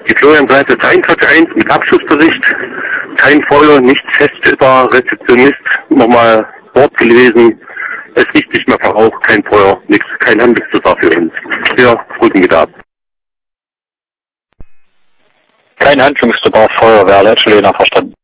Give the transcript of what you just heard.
Die Florian-Seite 4341 mit Abschlussbericht. Kein Feuer, nicht feststellbar, Rezeptionist, nochmal Wort gelesen. Es riecht nicht mehr nach Rauch, kein Feuer, nichts, kein Handlungsbedarf für uns. Wir drücken wieder ab. Kein Handlungsbedarf, Feuerwehr, Letschlehner, verstanden.